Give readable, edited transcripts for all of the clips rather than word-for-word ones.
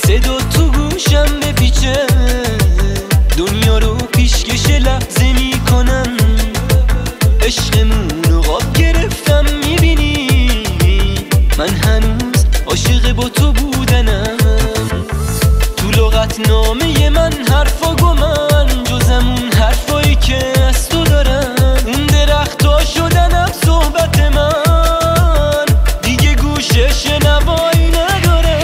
صدا تو گوشم بپیچه، دنیا رو پیشکش لحظه میکنم، عشقمون رو قاب گرفتم میبینی، من هنوز عاشق با تو بودنم. تو لغت نامه من حرفا گمن، جزمون حرفایی که از تو دارم. اون درختا شدن صحبت من، دیگه گوشه شنوایی ندارم.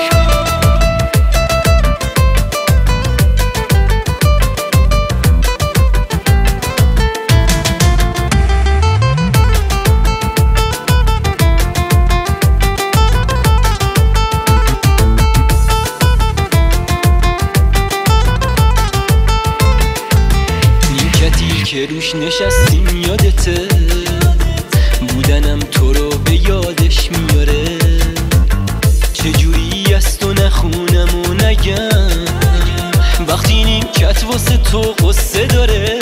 که روش نشستیم یادته، بودنم تو رو به یادش میاره. چجوری از تو نخونم و نگم، وقتی نیمکت واسه تو قصه داره.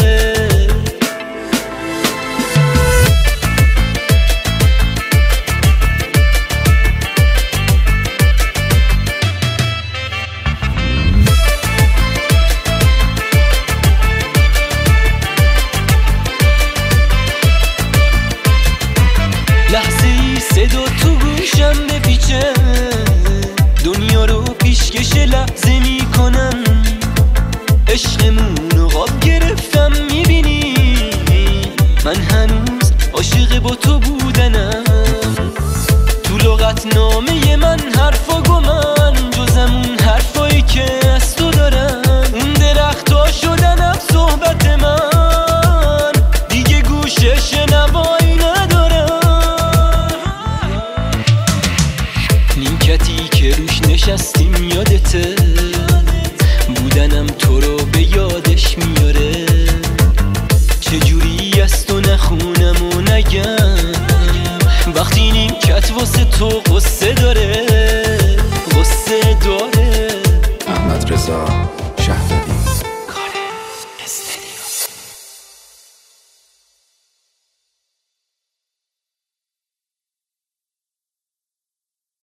لحظه ای صدا تو گوشم بپیچه، دنیا رو پیشکش لحظه میکنم، عشقمون رو قاب گرفتم میبینی، من هنوز عاشق با تو بودنم. تو لغت نامه من حرفا گمن، جزمون حرفایی که از تو دارم. اون درختا شدن صحبت من، دیگه گوشه شنوایی ندارم. نیمکتی که روش نشستیم یادته، بودنم تو رو به یادش میاره. چجوری از تو نخونم و نگم، وقتی نیمکت واسه تو قصه داره، قصه داره.